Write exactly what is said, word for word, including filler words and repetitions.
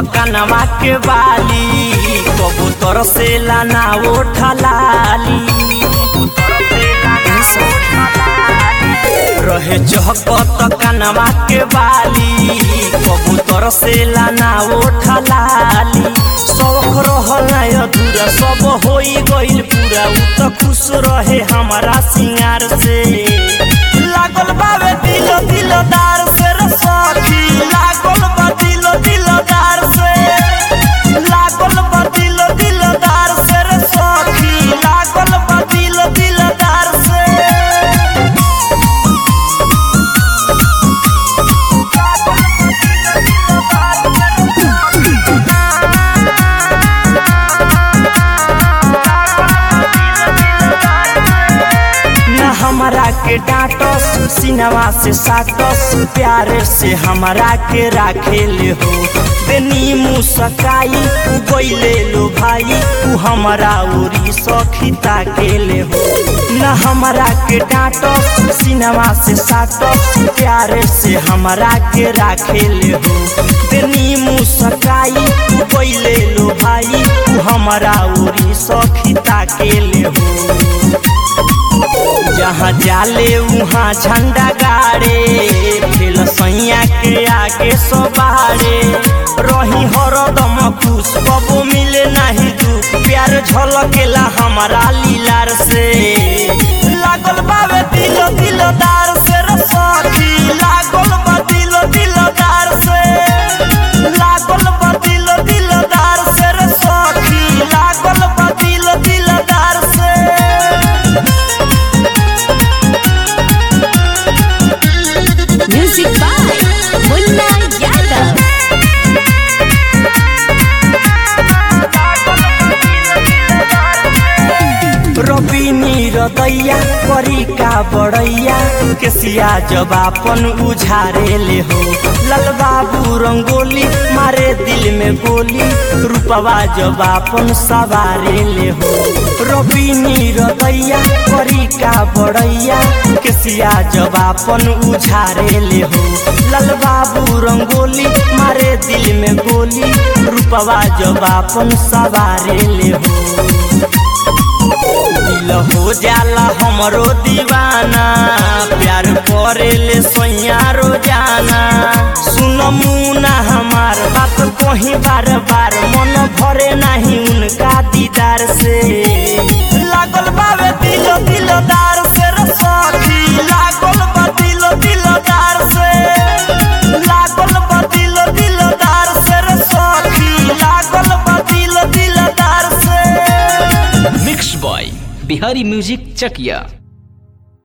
कनवा के बाली कबूतर से लाना उठलाली रहे चहकत कनवा के बाली कबूतर से लाना उठलाली शौक रहल अधूरा सब होई गइल पूरा उ तो खुश रहे हमारा सिंगार से लागल बावे दिल दिलदार से सखी लागल बा दिल दिलदार से लागल बा दिल दिलदार से सखी लागल बा दिल दिलदार से हमारा के डांटस सिनवा से साटस प्यारे से हमारा के राखेले हो बेनी मुसकाई गइले लो भाई तू हमारा उरी सखीता केले हो न हमारा के डांटस सिनवा से साटस प्यारे से हमारा के राखेले हो बेनी मुसकाई गइले लो भाई तू हमारा उरी सखीता केले हो जहाँ जाले वहाँ झंडा गाड़े फिर सैया के आगे सबारे रही हरदम खुश कबो मिले नहीं दुख प्यार झलकेला हमारा लीलार से लागल बावे दिल दिलदार से सखी लागल बा दिल दिलदार से लागल बा दिल दिलदार से सखी लागल बा दिल दिलदार से Music by Munna Yadav. रवि नीरदैया करी का बड़ैया केसिया जब आपन उझारे ले हो लाल बाबू रंगोली मारे दिल में गोली रूपवा जब आपन सवारे ले हो रवि नीरदैया करी का बड़ैया केसिया जब आपन उझारे ले हो लाल बाबू रंगोली मारे दिल में गोली रूपवा जब आपन सवारे ले हो दिल हो जाला हमरो दीवाना प्यार करेले सैया रोजाना सुन मुना हमार बात कहीं बार बार मन भरे नहीं उनका दीदार से लागल बावे दिल दिलदार से सखी लागल बा दिल दिलदार से लागल बा दिल दिलदार से सखी लागल बा दिल दिलदार से मिक्स बॉय बिहारी म्यूजिक चकिया।